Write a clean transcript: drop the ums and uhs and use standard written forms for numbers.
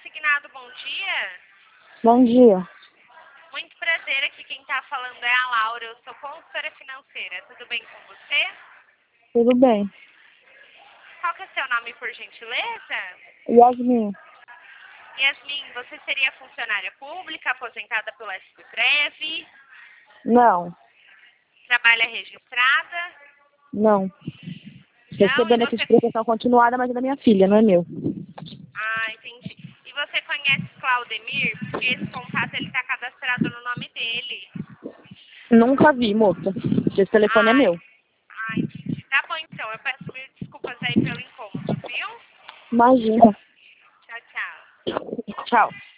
consignado, bom dia. Bom dia. Muito prazer, aqui quem está falando é a Laura, eu sou consultora financeira. Tudo bem com você? Tudo bem. Qual que é o seu nome, por gentileza? Yasmin. Yasmin, você seria funcionária pública, aposentada pelo SPPREV? Não. Trabalha registrada? Não. Não, Recebo e benefício você... de proteção continuada, mas é da minha filha, não é meu. Ah, entendi. E você conhece Claudemir? Porque esse contato ele está cadastrado no nome dele. Nunca vi, moça. Esse telefone é meu. Entendi. Tá bom, então. Eu peço mil desculpas aí pelo incômodo, viu? Imagina. Tchau, tchau. Tchau.